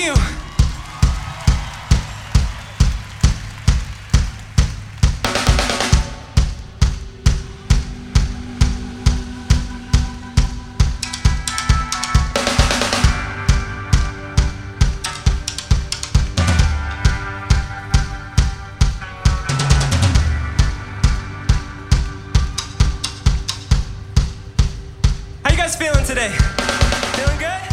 you. How you guys feeling today? Feeling good?